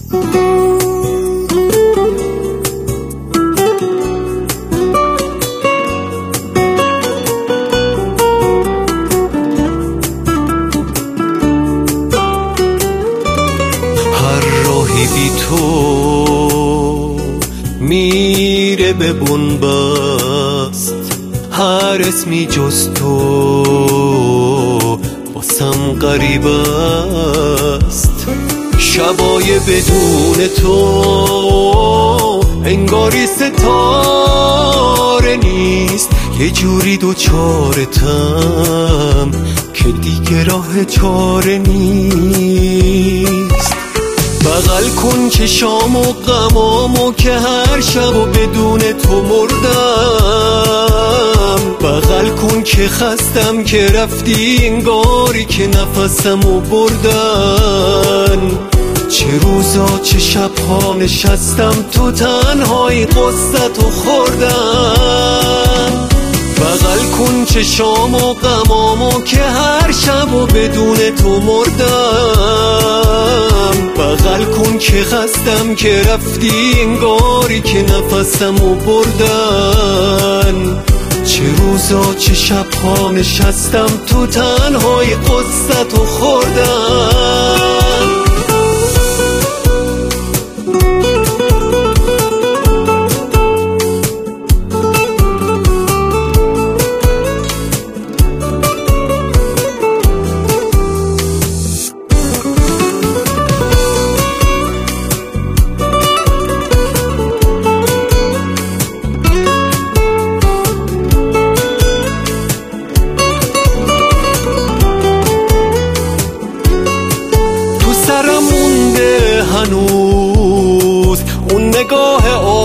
بی تو میره به بنبست، هر اسمی جز تو واسم غریب است. شبای بدون تو انگاری ستاره نیست، یه جوری دوچارتم که دیگه راه چاره نیست. بغل کن چشام و غمامو که هر شب و بدون تو مردم. بغل کن که خستم که رفتی، انگاری که نفسمو بردن. چه روزا چه شبها نشستم تو تنهایی قصتو خوردم. بغل کن چشام و غمامو که هر شب و بدون تو مردم. بغل کن که خستم که رفتی، انگاری که نفسمو بردن. چه روزا چه شبها نشستم تو تنهایی قصتو خوردم. هنوز اون نگاه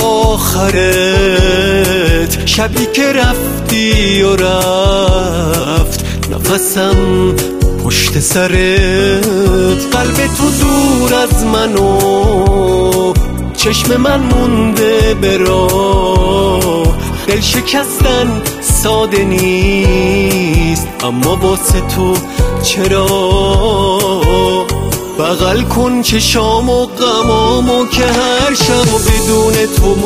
آخرت، شبی که رفتی و رفت نفسم پشت سرت. قلب تو دور از منو، چشم من مونده به راه. دل شکستن ساده نیست، اما واسه تو چرا؟ بغل کن چشام و غمامو که هر شب و بدون تو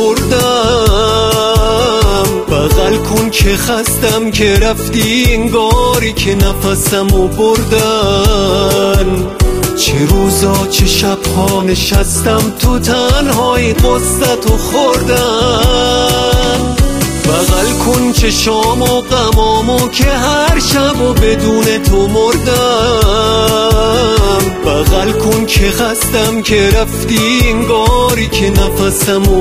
مردم. بغل کن که خستم که رفتی، انگاری که نفسمو بردن. چه روزا چه شبها نشستم تو تنهایی قصتو خوردم. بغل کن چشام و غمامو که هر شب و بدون تو مردم. بغل کن که خستم که رفتی، انگاری که نفسمو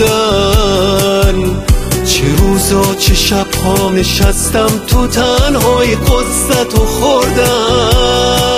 بردن. چه روزا چه شبها نشستم تو تنهایی قصتو خوردم.